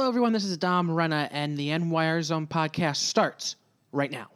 Hello, everyone. This is Dom Renna, and the NYR Zone podcast starts right now.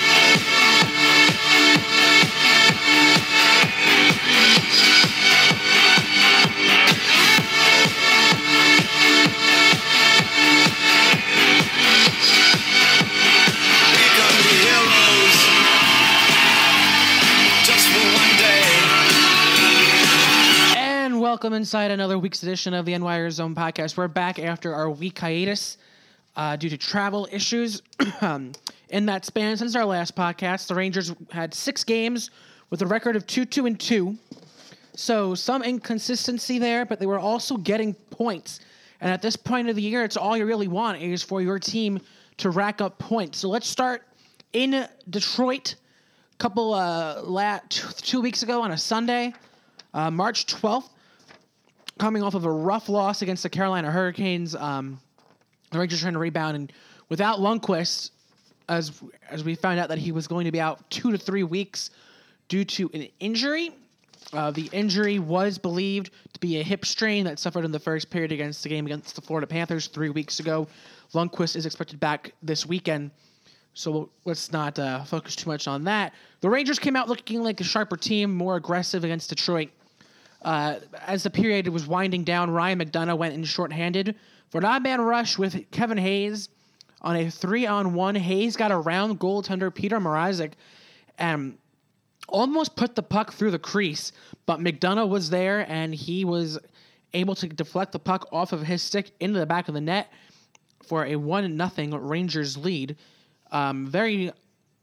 Welcome inside another week's edition of the NYR Zone podcast. We're back after our week hiatus due to travel issues. In that span, since our last podcast, the Rangers had 6 games with a record of 2-2-2. So some inconsistency there, but they were also getting points. And at this point of the year, it's all you really want is for your team to rack up points. So let's start in Detroit. A 2 weeks ago on a Sunday, March 12th. Coming off of a rough loss against the Carolina Hurricanes, the Rangers trying to rebound, and without Lundqvist, as we found out that he was going to be out 2 to 3 weeks due to an injury. The injury was believed to be a hip strain that suffered in the first period against the game against the Florida Panthers 3 weeks ago. Lundqvist is expected back this weekend, so let's not focus too much on that. The Rangers came out looking like a sharper team, more aggressive against Detroit. As the period was winding down, Ryan McDonagh went in shorthanded for an odd man rush with Kevin Hayes on a 3-on-1. Hayes got around goaltender Peter Mrazek and almost put the puck through the crease, but McDonagh was there and he was able to deflect the puck off of his stick into the back of the net for a 1-0 Rangers lead. Very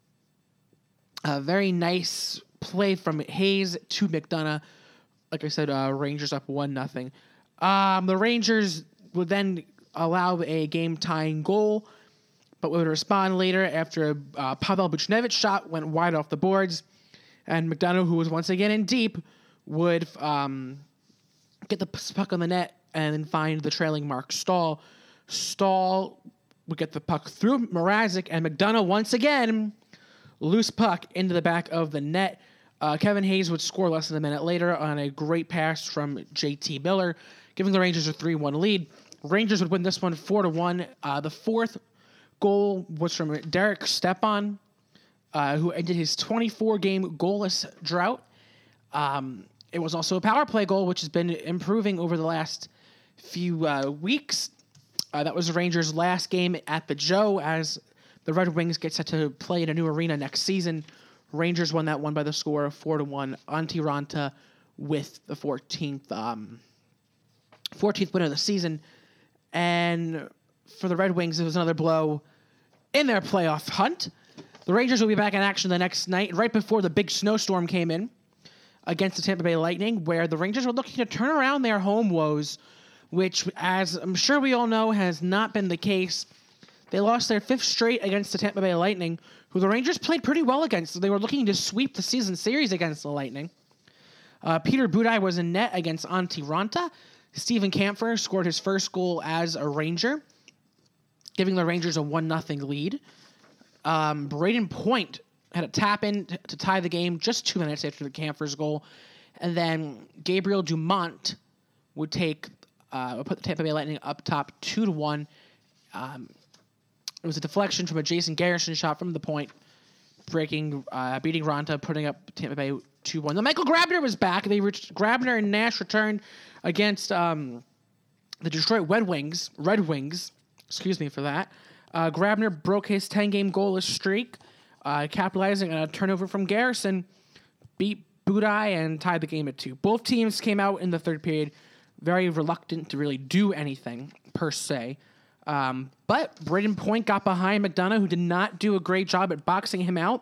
nice play from Hayes to McDonagh. Like I said, Rangers up 1-0. The Rangers would then allow a game-tying goal, but would respond later after Pavel Buchnevich shot went wide off the boards, and McDonagh, who was once again in deep, would get the puck on the net and then find the trailing Mark Stahl. Stahl would get the puck through Mrazek, and McDonagh once again loose puck into the back of the net. Kevin Hayes would score less than a minute later on a great pass from JT Miller, giving the Rangers a 3-1 lead. Rangers would win this one 4-1. The fourth goal was from Derek Stepan, who ended his 24-game goalless drought. It was also a power play goal, which has been improving over the last few weeks. That was the Rangers' last game at the Joe, as the Red Wings get set to play in a new arena next season. Rangers won that one by the score of 4-1. Antti Raanta with the 14th win of the season. And for the Red Wings, it was another blow in their playoff hunt. The Rangers will be back in action the next night, right before the big snowstorm came in against the Tampa Bay Lightning, where the Rangers were looking to turn around their home woes, which, as I'm sure we all know, has not been the case. They lost their 5th straight against the Tampa Bay Lightning, who the Rangers played pretty well against. So they were looking to sweep the season series against the Lightning. Peter Budaj was in net against Antti Raanta. Steven Kampfer scored his first goal as a Ranger, giving the Rangers a 1-0 lead. Braden Point had a tap-in to tie the game just 2 minutes after the Kampfer's goal. And then Gabriel Dumont would put the Tampa Bay Lightning up top 2-1. It was a deflection from a Jason Garrison shot from the point, beating Raanta, putting up Tampa Bay 2-1. Then Michael Grabner was back. Grabner and Nash returned against the Detroit Red Wings. Excuse me for that. Grabner broke his 10-game goalless streak, capitalizing on a turnover from Garrison, beat Budaj, and tied the game at 2. Both teams came out in the third period very reluctant to really do anything, per se. But Braden Point got behind McDonagh, who did not do a great job at boxing him out.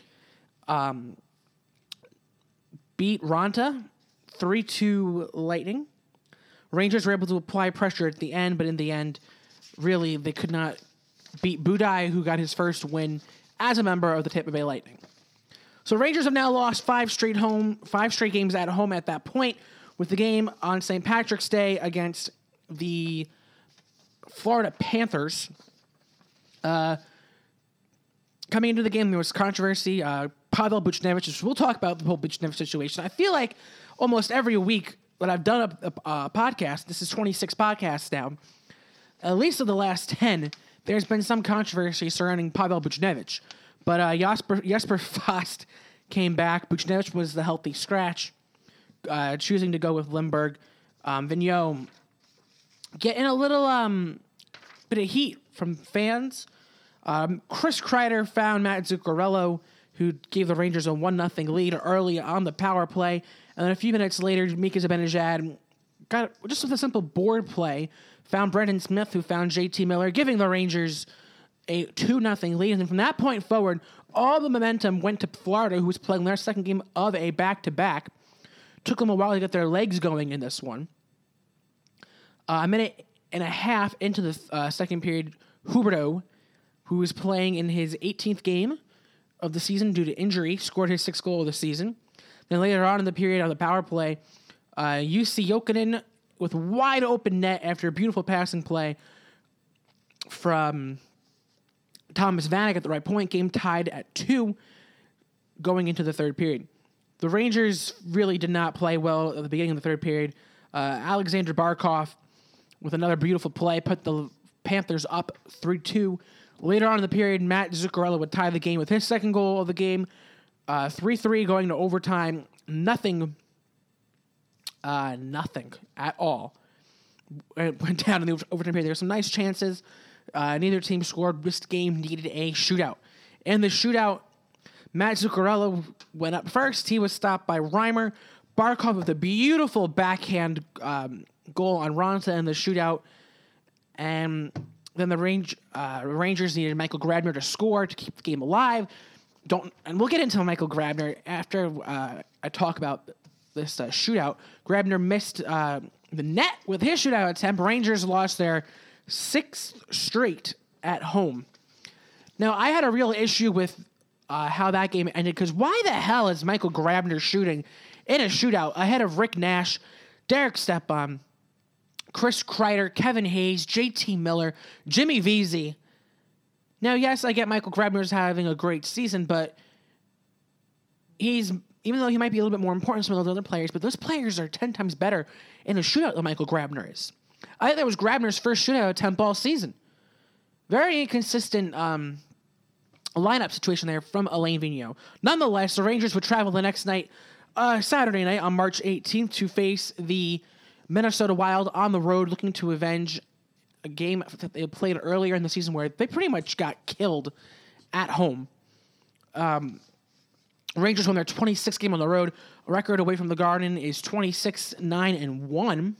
Beat Raanta 3-2 Lightning. Rangers were able to apply pressure at the end, but in the end, really, they could not beat Budaj, who got his first win as a member of the Tampa Bay Lightning. So Rangers have now lost 5 straight games at home at that point, with the game on St. Patrick's Day against the Florida Panthers. Coming into the game, there was controversy. Pavel Buchnevich, which we'll talk about the whole Buchnevich situation. I feel like almost every week that I've done a podcast, this is 26 podcasts now, at least of the last 10, there's been some controversy surrounding Pavel Buchnevich. But Jesper Fast came back. Buchnevich was the healthy scratch, choosing to go with Lindberg. Vigneault getting a little bit of heat from fans. Chris Kreider found Matt Zuccarello, who gave the Rangers a 1-0 lead early on the power play. And then a few minutes later, Mika Zibanejad got, just with a simple board play, found Brendan Smith, who found JT Miller, giving the Rangers a 2-0 lead. And from that point forward, all the momentum went to Florida, who was playing their second game of a back-to-back. Took them a while to get their legs going in this one. A minute and a half into the second period, Huberdeau, who was playing in his 18th game of the season due to injury, scored his 6th goal of the season. Then later on in the period on the power play, Jussi Jokinen with wide open net after a beautiful passing play from Thomas Vanek at the right point. Game tied at 2 going into the third period. The Rangers really did not play well at the beginning of the third period. Alexander Barkov, with another beautiful play, put the Panthers up 3-2. Later on in the period, Matt Zuccarello would tie the game with his second goal of the game. 3-3 going to overtime. Nothing at all. It went down in the overtime period. There were some nice chances. Neither team scored. This game needed a shootout. In the shootout, Matt Zuccarello went up first. He was stopped by Reimer. Barkov with a beautiful backhand goal on Ronta in the shootout. And then the Rangers needed Michael Grabner to score to keep the game alive. And we'll get into Michael Grabner after I talk about this shootout. Grabner missed the net with his shootout attempt. Rangers lost their 6th straight at home. Now, I had a real issue with how that game ended, because why the hell is Michael Grabner shooting in a shootout ahead of Rick Nash, Derek Stepan, Chris Kreider, Kevin Hayes, JT Miller, Jimmy Vesey? Now, yes, I get Michael Grabner's having a great season, but even though he might be a little bit more important than some of those other players, but those players are 10 times better in a shootout than Michael Grabner is. I think that was Grabner's first shootout attempt all season. Very inconsistent lineup situation there from Alain Vigneault. Nonetheless, the Rangers would travel the next night, Saturday night on March 18th, to face the Minnesota Wild on the road, looking to avenge a game that they played earlier in the season where they pretty much got killed at home. Rangers won their 26th game on the road. A record away from the Garden is 26-9-1.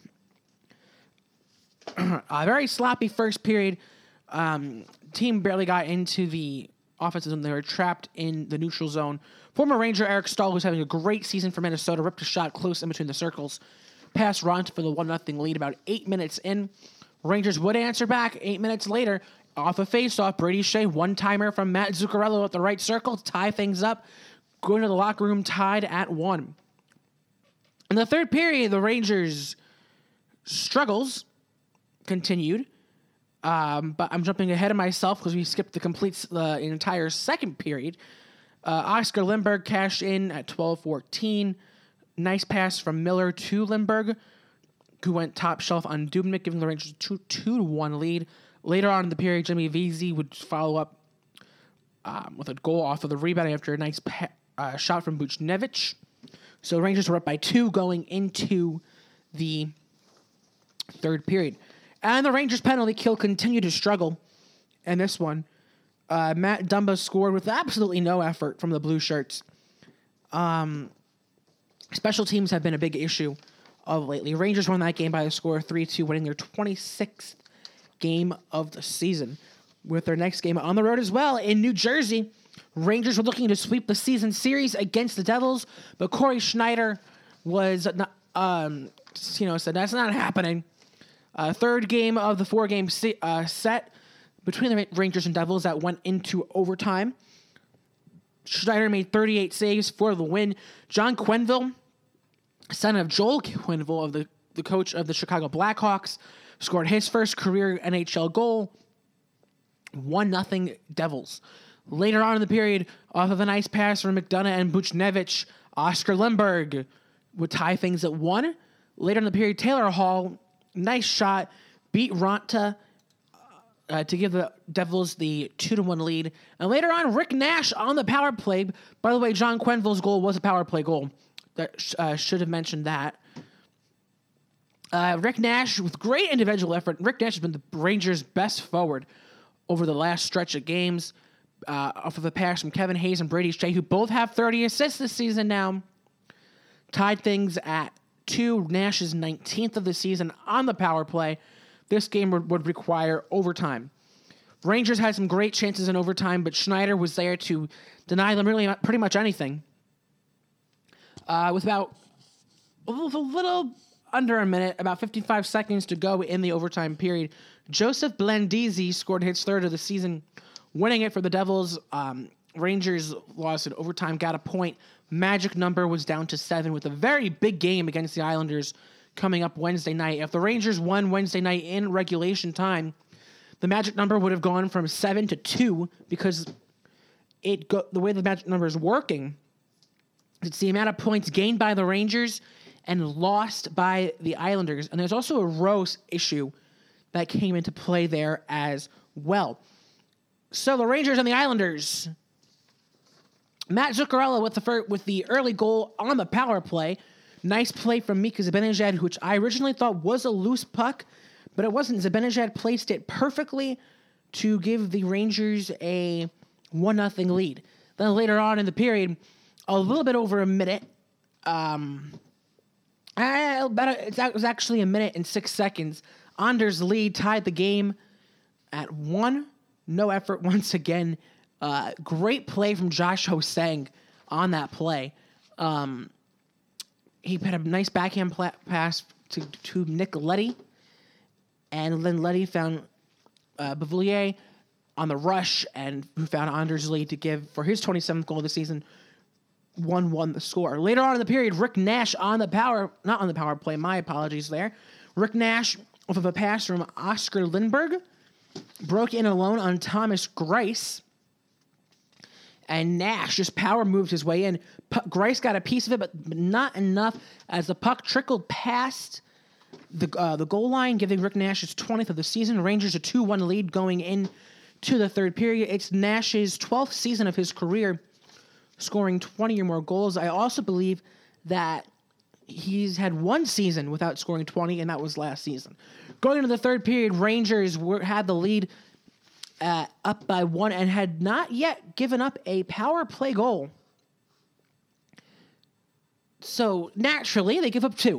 A very sloppy first period. Team barely got into the offensive zone. They were trapped in the neutral zone. Former Ranger Eric Stahl, who's having a great season for Minnesota, ripped a shot close in between the circles. Past Ronta for the 1-0 lead about 8 minutes in. Rangers would answer back 8 minutes later. Off a face-off, Brady Shea, one-timer from Matt Zuccarello at the right circle to tie things up. Going to the locker room tied at 1. In the third period, the Rangers' struggles continued. But I'm jumping ahead of myself because we skipped the entire second period. Oscar Lindberg cashed in at 12:14. Nice pass from Miller to Lindberg, who went top shelf on Dubnyk, giving the Rangers a 2-1 lead. Later on in the period, Jimmy Vesey would follow up with a goal off of the rebound after a nice shot from Buchnevich. So the Rangers were up by 2 going into the third period. And the Rangers' penalty kill continued to struggle in this one. Matt Dumba scored with absolutely no effort from the Blue Shirts. Special teams have been a big issue of lately. Rangers won that game by a score of 3-2, winning their 26th game of the season. With their next game on the road as well in New Jersey, Rangers were looking to sweep the season series against the Devils, but Corey Schneider was said that's not happening. Third game of the 4-game set between the Rangers and Devils that went into overtime. Schneider made 38 saves for the win. John Quenneville, son of Joel Quenneville, of the coach of the Chicago Blackhawks, scored his first career NHL goal. 1-0 Devils. Later on in the period, off of a nice pass from McDonough and Buchnevich, Oscar Lindberg would tie things at 1. Later in the period, Taylor Hall, nice shot, beat Ronta to give the Devils the 2-1 lead. And later on, Rick Nash on the power play. By the way, John Quenneville's goal was a power play goal. That should have mentioned that. Rick Nash, with great individual effort, Rick Nash has been the Rangers' best forward over the last stretch of games, off of a pass from Kevin Hayes and Brady Shea, who both have 30 assists this season now. Tied things at 2. Nash is 19th of the season on the power play. This game would require overtime. Rangers had some great chances in overtime, but Schneider was there to deny them really pretty much anything. With about a little under a minute, about 55 seconds to go in the overtime period, Joseph Blandisi scored his third of the season, winning it for the Devils. Rangers lost in overtime, got a point. Magic number was down to 7 with a very big game against the Islanders coming up Wednesday night. If the Rangers won Wednesday night in regulation time, the magic number would have gone from 7 to 2 because the way the magic number is working, it's the amount of points gained by the Rangers and lost by the Islanders. And there's also a row issue that came into play there as well. So the Rangers and the Islanders, Matt Zuccarello with the early goal on the power play. Nice play from Mika Zibanejad, which I originally thought was a loose puck, but it wasn't. Zibanejad placed it perfectly to give the Rangers a 1-0 lead. Then later on in the period, a little bit over a minute, it was actually a minute and 6 seconds. Anders Lee tied the game at 1. No effort once again. Great play from Josh Ho-Sang on that play. He had a nice backhand pass to Nick Leddy, and then Leddy found Beauvillier on the rush, and who found Anders Lee to give, for his 27th goal of the season, 1-1 the score. Later on in the period, Rick Nash not on the power play, my apologies there. Rick Nash, off of a pass from Oscar Lindberg, broke in alone on Thomas Greiss, and Nash just power moved his way in. Greiss got a piece of it, but not enough, as the puck trickled past the goal line, giving Rick Nash his 20th of the season. Rangers a 2-1 lead going into the third period. It's Nash's 12th season of his career, scoring 20 or more goals. I also believe that he's had one season without scoring 20, and that was last season. Going into the third period, Rangers had the lead up by 1 and had not yet given up a power play goal. So naturally, they give up 2.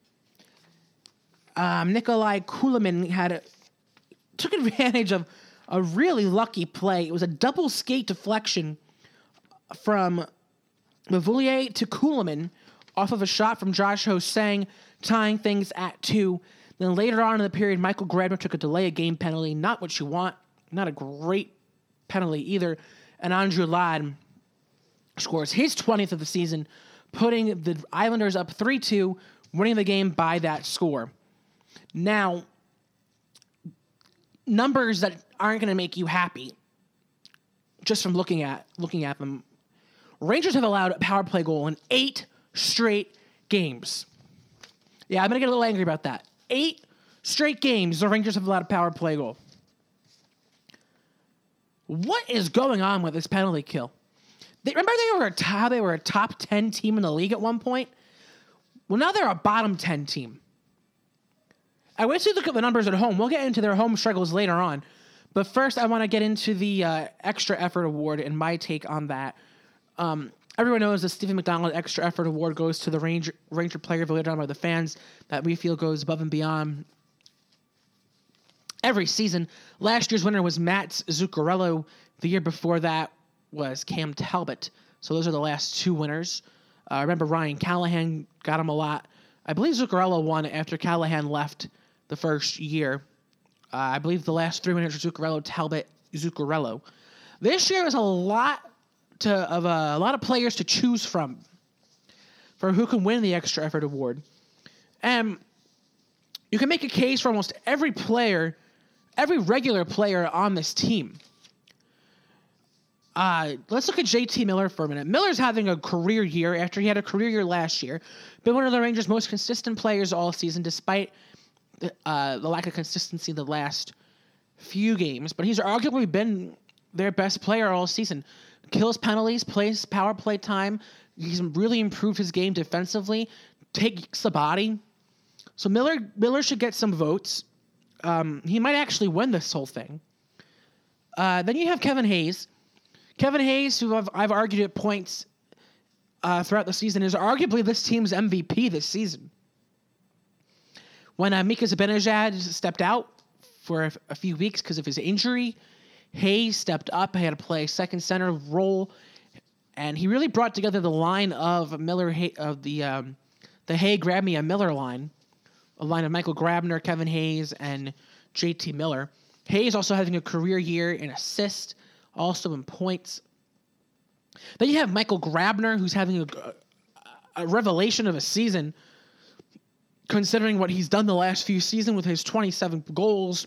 Nikolai Kulemin took advantage of a really lucky play. It was a double skate deflection from Beauvillier to Kulemin off of a shot from Josh Ho-Sang, tying things at 2. Then later on in the period, Michael Grabner took a delay of game penalty. Not what you want. Not a great penalty either. And Andrew Ladd scores his 20th of the season, putting the Islanders up 3-2, winning the game by that score. Now, numbers that aren't going to make you happy just from looking at them. Rangers have allowed a power play goal in 8 straight games. Yeah, I'm going to get a little angry about that. 8 straight games the Rangers have allowed a power play goal. What is going on with this penalty kill? Remember how they were a top 10 team in the league at one point? Well, now they're a bottom 10 team. I wish you look at the numbers at home. We'll get into their home struggles later on. But first, I want to get into the Extra Effort Award and my take on that. Everyone knows the Stephen McDonald Extra Effort Award goes to the Ranger player voted on by the fans that we feel goes above and beyond every season. Last year's winner was Matt Zuccarello. The year before that was Cam Talbot. So those are the last 2 winners. I remember Ryan Callahan got him a lot. I believe Zuccarello won after Callahan left the first year. I believe the last 3 winners were Zuccarello, Talbot, Zuccarello. This year was a lot of players to choose from for who can win the Extra Effort Award. And you can make a case for almost every player, every regular player on this team. Let's look at JT Miller for a minute. Miller's having a career year after he had a career year last year. Been one of the Rangers' most consistent players all season, despite the lack of consistency the last few games, but he's arguably been their best player all season. Kills penalties, plays power play time. He's really improved his game defensively, takes the body. So Miller should get some votes. He might actually win this whole thing. Then you have Kevin Hayes. Kevin Hayes, who I've argued at points throughout the season, is arguably this team's MVP this season. When Mika Zibanejad stepped out for a few weeks because of his injury, Hayes stepped up, had to play a second center role, and he really brought together the line of Miller of the Hay Grabmia Miller line, a line of Michael Grabner, Kevin Hayes, and JT Miller. Hayes also having a career year in assists, also in points. Then you have Michael Grabner, who's having a revelation of a season, considering what he's done the last few seasons with his 27 goals.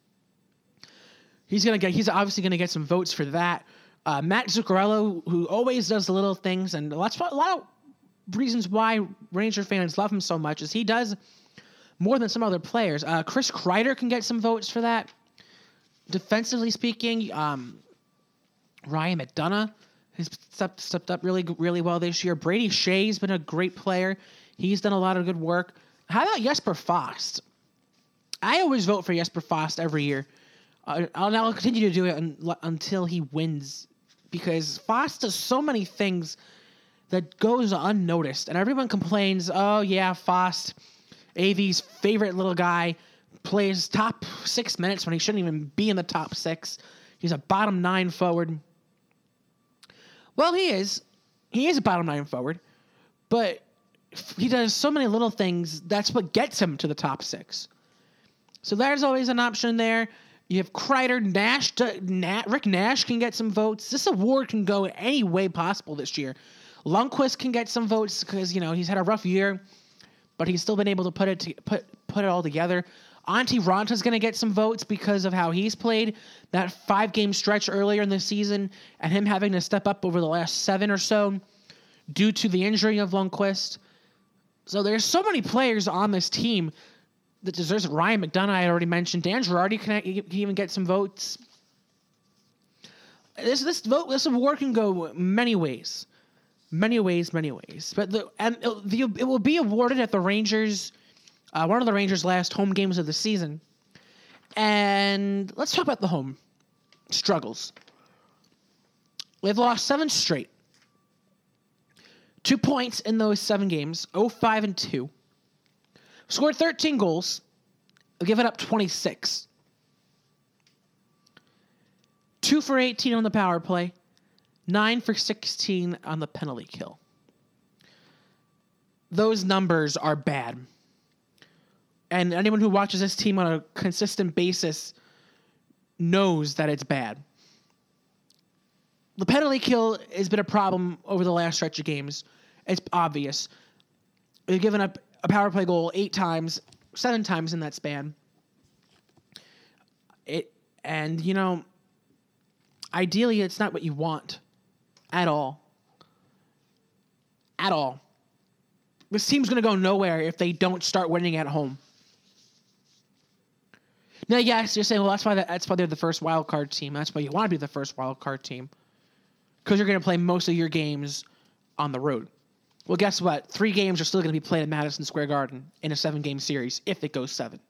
He's obviously gonna get some votes for that. Matt Zuccarello, who always does the little things, and a lot of reasons why Ranger fans love him so much is he does more than some other players. Chris Kreider can get some votes for that. Defensively speaking, Ryan McDonough has stepped up really, really well this year. Brady Shea's been a great player. He's done a lot of good work. How about Jesper Fast? I always vote for Jesper Fast every year. I'll continue to do it until he wins, because Fast does so many things that goes unnoticed, and everyone complains, oh yeah, Fast, AV's favorite little guy, plays top 6 minutes when he shouldn't even be in the top 6. He's a bottom 9 forward. Well, he is a bottom 9 forward, but he does so many little things. That's what gets him to the top 6. So there's always an option there. You have Kreider, Nash, Rick Nash can get some votes. This award can go any way possible this year. Lundqvist can get some votes because, he's had a rough year, but he's still been able to put it all together. Antti Ranta's going to get some votes because of how he's played that 5-game stretch earlier in the season and him having to step up over the last 7 or so due to the injury of Lundqvist. So there's so many players on this team that deserves it. Ryan McDonough, I already mentioned. Dan Girardi can even get some votes. This award can go many ways. Many ways. But it will be awarded at the Rangers, one of the Rangers' last home games of the season. And let's talk about the home struggles. They've lost 7 straight. 2 points in those 7 games, 0-5-2. Scored 13 goals. Given up 26. 2 for 18 on the power play. 9 for 16 on the penalty kill. Those numbers are bad. And anyone who watches this team on a consistent basis knows that it's bad. The penalty kill has been a problem over the last stretch of games. It's obvious. They've given up a power play goal 7 times in that span. Ideally, it's not what you want at all. At all. This team's going to go nowhere if they don't start winning at home. Now, yes, you're saying, well, that's why they're the first wild card team. That's why you want to be the first wild card team, because you're going to play most of your games on the road. Well, guess what? 3 games are still going to be played at Madison Square Garden in a 7-game series if it goes 7.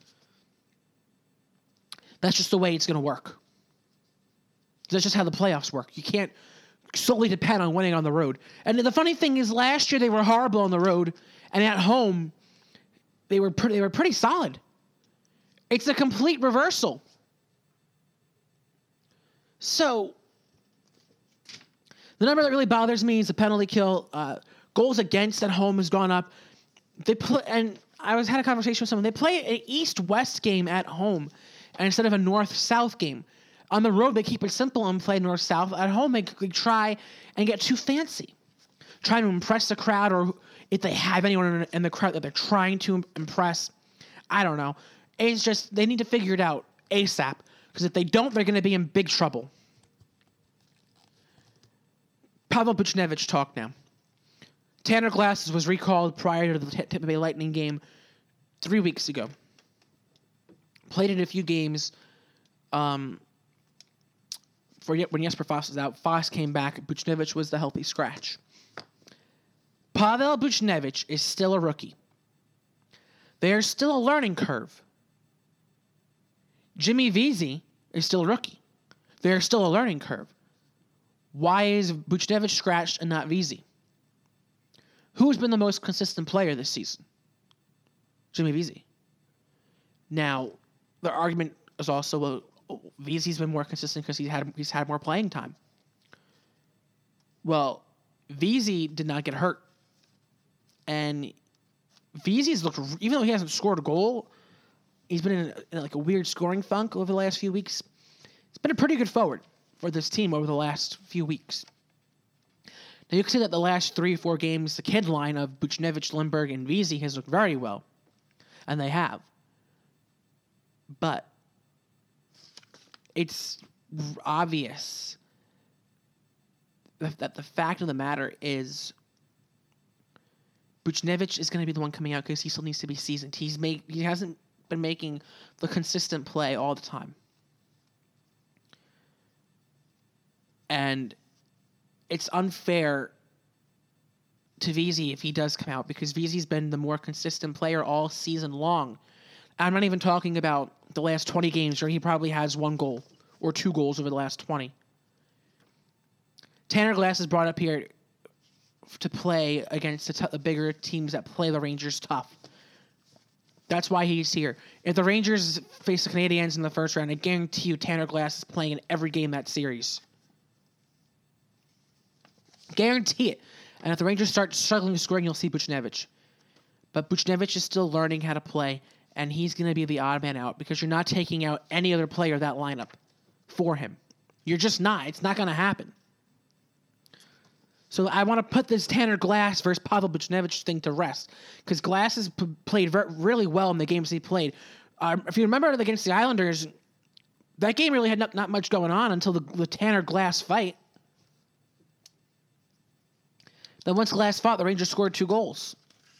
That's just the way it's going to work. That's just how the playoffs work. You can't solely depend on winning on the road. And the funny thing is, last year they were horrible on the road, and at home they were pretty solid. It's a complete reversal. So the number that really bothers me is the penalty kill. Goals against at home has gone up. And I had a conversation with someone. They play an East-West game at home instead of a North-South game. On the road, they keep it simple and play North-South. At home, they try and get too fancy, trying to impress the crowd, or if they have anyone in the crowd that they're trying to impress. I don't know. It's just they need to figure it out ASAP, because if they don't, they're going to be in big trouble. Pavel Buchnevich talk now. Tanner Glass was recalled prior to the Tampa Bay Lightning game 3 weeks ago. Played in a few games. when Jesper Foss was out, Foss came back. Buchnevich was the healthy scratch. Pavel Buchnevich is still a rookie. There's still a learning curve. Jimmy Vesey is still a rookie. There's still a learning curve. Why is Buchnevich scratched and not Vesey? Who's been the most consistent player this season? Jimmy Vesey. Now, the argument is also, well, Vesey's been more consistent because he's had more playing time. Well, Vesey did not get hurt. And Vesey's looked, even though he hasn't scored a goal, he's been in like a weird scoring funk over the last few weeks. It's been a pretty good forward for this team over the last few weeks. Now, you can see that the last 3 or 4 games, the kid line of Buchnevich, Lindbergh, and Vesey has looked very well. And they have. But it's obvious that the fact of the matter is Buchnevich is going to be the one coming out because he still needs to be seasoned. He hasn't been making the consistent play all the time. And it's unfair to Vesey if he does come out because Vesey's been the more consistent player all season long. I'm not even talking about the last 20 games where he probably has 1 goal or 2 goals over the last 20. Tanner Glass is brought up here to play against the bigger teams that play the Rangers tough. That's why he's here. If the Rangers face the Canadiens in the first round, I guarantee you Tanner Glass is playing in every game that series. Guarantee it. And if the Rangers start struggling to scoring, you'll see Buchnevich. But Buchnevich is still learning how to play, and he's going to be the odd man out because you're not taking out any other player of that lineup for him. You're just not. It's not going to happen. So I want to put this Tanner Glass versus Pavel Buchnevich thing to rest because Glass has played really well in the games he played. If you remember against the Islanders, that game really had not much going on until the Tanner Glass fight. Then once Glass fought, the Rangers scored 2 goals.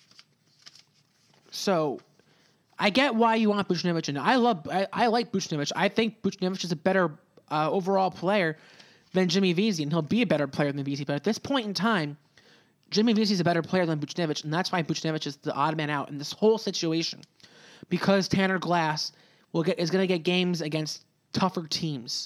So I get why you want Buchnevich, and I like Buchnevich. I think Buchnevich is a better overall player than Jimmy Vesey, and he'll be a better player than Vesey. But at this point in time, Jimmy Vesey is a better player than Buchnevich, and that's why Buchnevich is the odd man out in this whole situation. Because Tanner Glass is going to get games against tougher teams.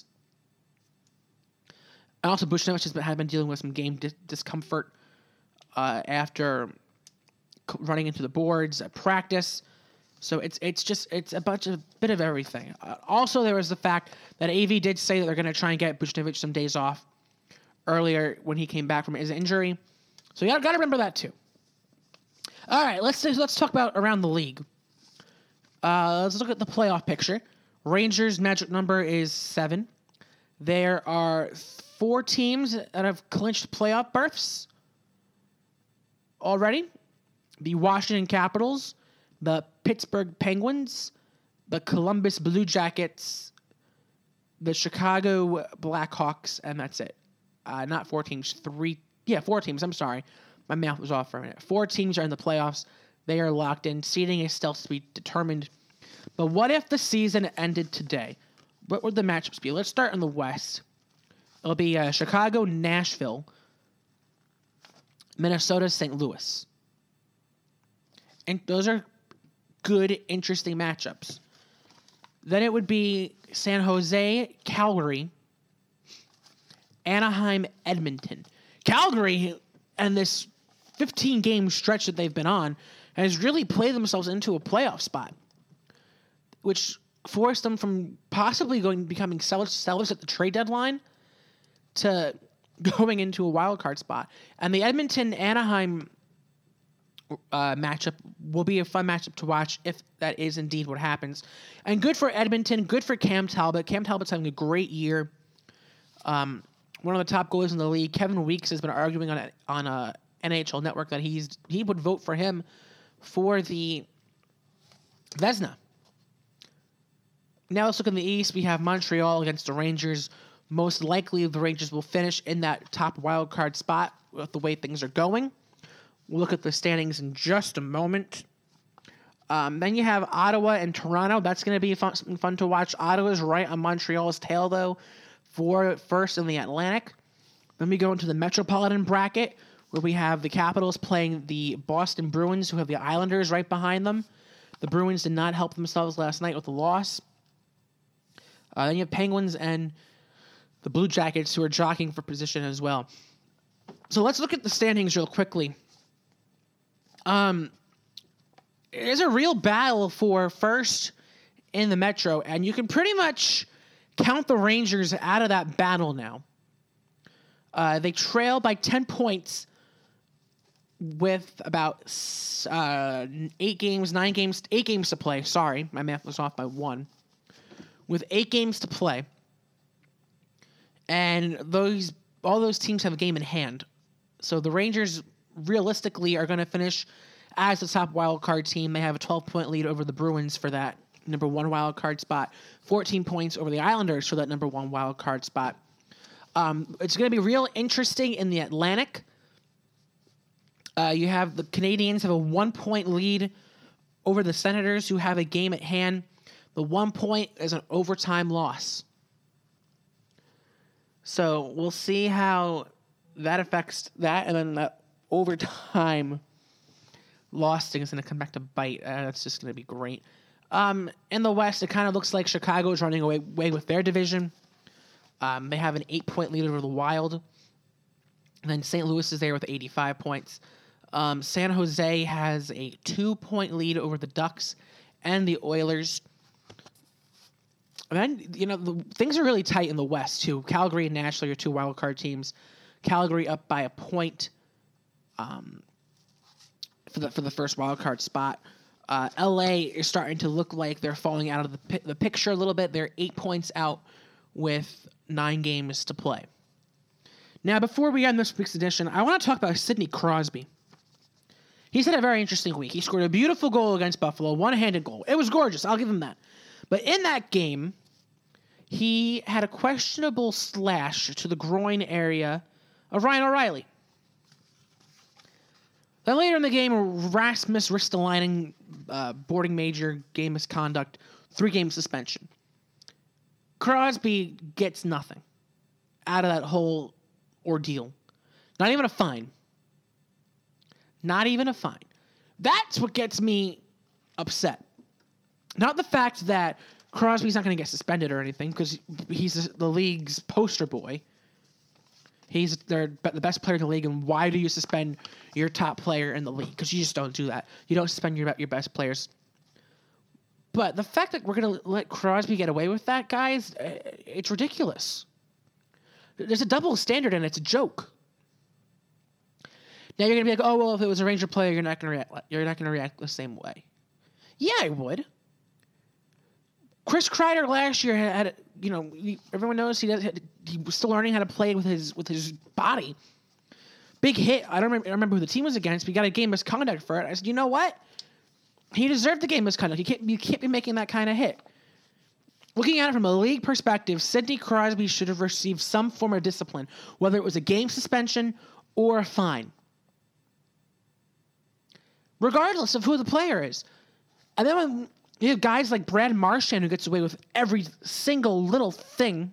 And also, Buchnevich has been dealing with some game discomfort after running into the boards at practice. So it's a bit of everything. Also, there was the fact that AV did say that they're going to try and get Buchnevich some days off earlier when he came back from his injury. So you got to remember that too. All right, let's talk about around the league. Let's look at the playoff picture. Rangers' magic number is 7. There are 4 teams that have clinched playoff berths already. The Washington Capitals, the Pittsburgh Penguins, the Columbus Blue Jackets, the Chicago Blackhawks, and that's it. Not 4 teams, 4 teams. I'm sorry. My math was off for a minute. 4 teams are in the playoffs. They are locked in. Seeding is still to be determined. But what if the season ended today? What would the matchups be? Let's start in the West. It'll be Chicago, Nashville, Minnesota, St. Louis. And those are good, interesting matchups. Then it would be San Jose, Calgary, Anaheim, Edmonton. Calgary, and this 15-game stretch that they've been on, has really played themselves into a playoff spot, which forced them from possibly becoming sellers at the trade deadline to going into a wild card spot. And the Edmonton-Anaheim matchup will be a fun matchup to watch if that is indeed what happens. And good for Edmonton, good for Cam Talbot. Cam Talbot's having a great year. One of the top goalies in the league. Kevin Weeks has been arguing on a NHL Network that he would vote for him for the Vezina. Now let's look in the East. We have Montreal against the Rangers. Most likely the Rangers will finish in that top wild card spot with the way things are going. We'll look at the standings in just a moment. Then you have Ottawa and Toronto. That's going to be fun to watch. Ottawa's right on Montreal's tail, though, for first in the Atlantic. Then we go into the Metropolitan bracket, where we have the Capitals playing the Boston Bruins, who have the Islanders right behind them. The Bruins did not help themselves last night with the loss. Then you have Penguins and the Blue Jackets, who are jockeying for position as well. So let's look at the standings real quickly. It's a real battle for first in the Metro, and you can pretty much count the Rangers out of that battle now. They trail by 10 points with about 8 games to play. Sorry, my math was off by 1. With 8 games to play. And all those teams have a game in hand. So the Rangers realistically are going to finish as the top wild card team. They have a 12-point lead over the Bruins for that number 1 wild card spot. 14 points over the Islanders for that number 1 wild card spot. It's going to be real interesting in the Atlantic. You have the Canadiens have a 1-point lead over the Senators, who have a game at hand. The 1 point is an overtime loss. So we'll see how that affects that, and then that overtime loss thing is going to come back to bite. That's just going to be great. In the West, it kind of looks like Chicago is running away with their division. They have an 8-point lead over the Wild. And then St. Louis is there with 85 points. San Jose has a 2-point lead over the Ducks and the Oilers. And then, things are really tight in the West, too. Calgary and Nashville are 2 wild card teams. Calgary up by a point for the first wild card spot. LA is starting to look like they're falling out of the picture a little bit. They're 8 points out with 9 games to play. Now, before we end this week's edition, I want to talk about Sidney Crosby. He's had a very interesting week. He scored a beautiful goal against Buffalo, one-handed goal. It was gorgeous. I'll give him that. But in that game, he had a questionable slash to the groin area of Ryan O'Reilly. Then later in the game, Rasmus Ristolainen, boarding major, game misconduct, 3-game suspension. Crosby gets nothing out of that whole ordeal. Not even a fine. Not even a fine. That's what gets me upset. Not the fact that Crosby's not going to get suspended or anything, because he's the league's poster boy. He's the best player in the league, and why do you suspend your top player in the league? Because you just don't do that. You don't suspend your best players. But the fact that we're going to let Crosby get away with that, guys, it's ridiculous. There's a double standard, and it's a joke. Now you're going to be like, oh, well, if it was a Ranger player, you're not going to react the same way. Yeah, I would. Chris Kreider last year had everyone knows he was still learning how to play with his body. Big hit. I don't remember who the team was against, but he got a game misconduct for it. I said, you know what? He deserved the game misconduct. You can't be making that kind of hit. Looking at it from a league perspective, Sidney Crosby should have received some form of discipline, whether it was a game suspension or a fine. Regardless of who the player is. And then when you have guys like Brad Marchand, who gets away with every single little thing.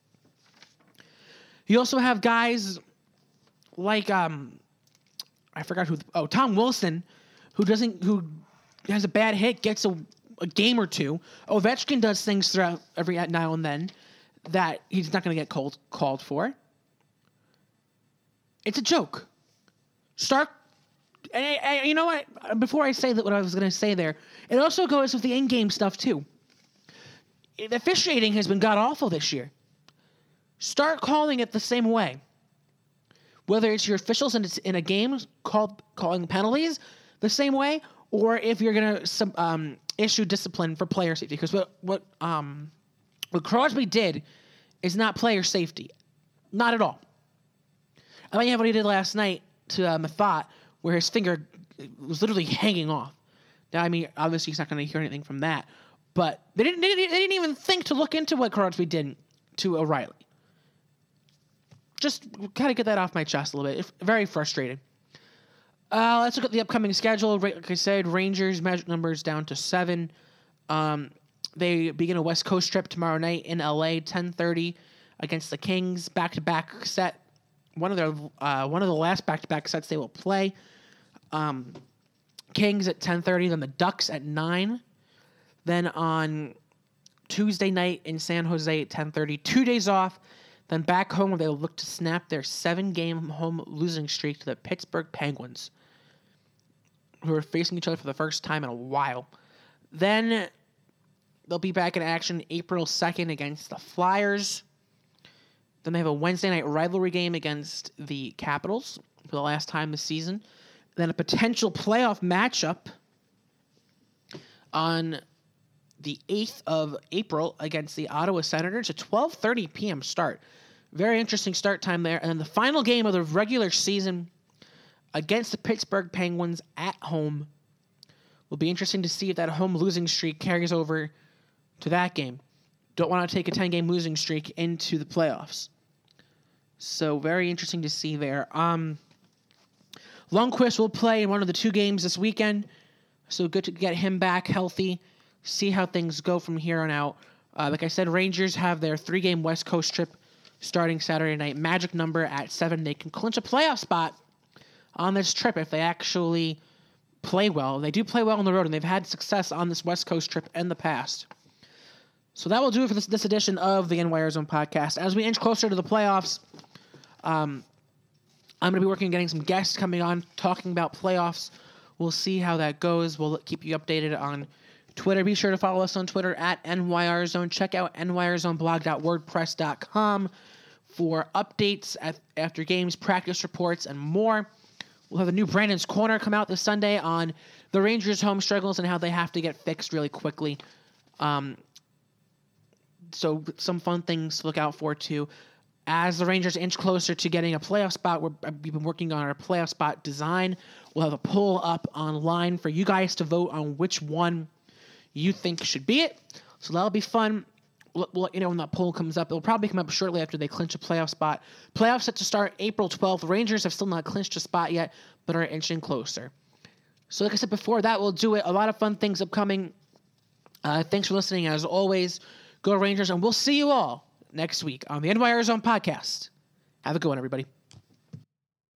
You also have guys like I forgot who. Tom Wilson, who has a bad hit, gets a game or two. Ovechkin does things throughout every now and then that he's not going to get called for. It's a joke. And you know what? Before I say what I was going to say there, it also goes with the in-game stuff, too. The officiating has been god-awful this year. Start calling it the same way. Whether it's your officials in a game calling penalties the same way, or if you're going to issue discipline for player safety. Because what Crosby did is not player safety. Not at all. I mean, you have what he did last night to Mathot, where his finger was literally hanging off. Now, I mean, obviously he's not going to hear anything from that, but they didn't even think to look into what Crosby did to O'Reilly. Just kind of get that off my chest a little bit. It's very frustrating. Let's look at the upcoming schedule. Like I said, Rangers magic numbers down to 7. They begin a West Coast trip tomorrow night in LA, 10:30 against the Kings. Back-to-back set. One of the last back-to-back sets they will play. Kings at 10:30, then the Ducks at 9. Then on Tuesday night in San Jose at 10:30, 2 days off. Then back home where they will look to snap their 7-game home losing streak to the Pittsburgh Penguins, who are facing each other for the first time in a while. Then they'll be back in action April 2nd against the Flyers. Then they have a Wednesday night rivalry game against the Capitals for the last time this season. Then a potential playoff matchup on the 8th of April against the Ottawa Senators, a 12:30 p.m. start. Very interesting start time there. And then the final game of the regular season against the Pittsburgh Penguins at home. Will be interesting to see if that home losing streak carries over to that game. Don't want to take a 10-game losing streak into the playoffs. So very interesting to see there. Lundqvist will play in one of the 2 games this weekend. So good to get him back healthy. See how things go from here on out. Like I said, Rangers have their 3-game West Coast trip starting Saturday night. Magic number at 7. They can clinch a playoff spot on this trip if they actually play well. They do play well on the road, and they've had success on this West Coast trip in the past. So that will do it for this edition of the NY Arizona podcast. As we inch closer to the playoffs, I'm going to be working on getting some guests coming on, talking about playoffs. We'll see how that goes. We'll keep you updated on Twitter. Be sure to follow us on Twitter at NYRZone. Check out nyrzonblog.wordpress.com for updates after games, practice reports, and more. We'll have a new Brandon's Corner come out this Sunday on the Rangers' home struggles and how they have to get fixed really quickly. So some fun things to look out for, too. As the Rangers inch closer to getting a playoff spot, we've been working on our playoff spot design. We'll have a poll up online for you guys to vote on which one you think should be it. So that'll be fun. We'll let you know when that poll comes up. It'll probably come up shortly after they clinch a playoff spot. Playoffs set to start April 12th. The Rangers have still not clinched a spot yet, but are inching closer. So like I said before, that will do it. A lot of fun things upcoming. Thanks for listening. As always, go Rangers, and we'll see you all next week on the NY Arizona podcast. Have a good one, everybody.